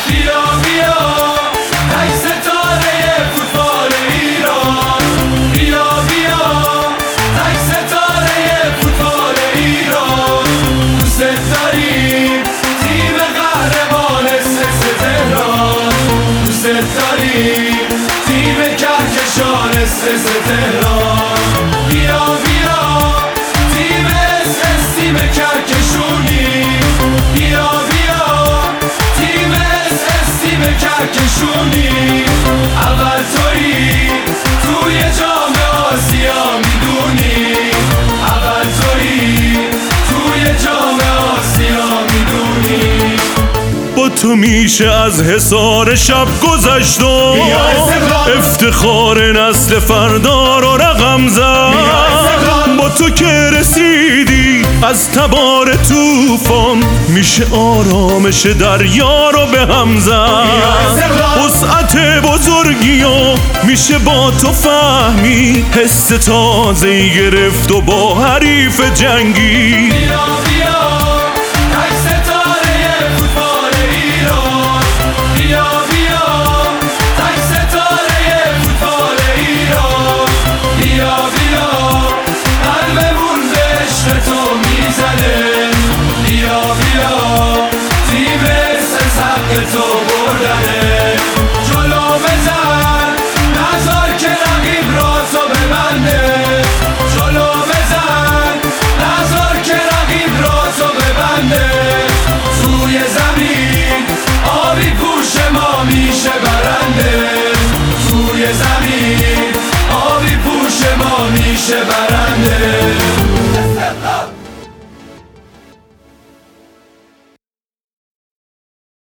بیا بیا ای ستاره فوتبال ایران، بیا بیا ای ستاره فوتبال ایران. دوست داریم تیم قهرمان سکس تهران، دوست داریم تیم کهکشان سکس تهران. بیا بیا تیم اس تیم کهکشونی، بیا بیا تیم اس تیم کهکشونی. اول تویی توی جام آسیا میدونی، اول تویی توی جام آسیا میدونی. با تو میشه از حصار شب گذشت و افتخار نسل فردا رو رقم زد. با تو که رسیدی از تبار طوفان میشه آرامش دریا رو به هم زد. وسعت بزرگی و میشه با تو فهمی، حس تازه‌ای گرفت و با حریف جنگی.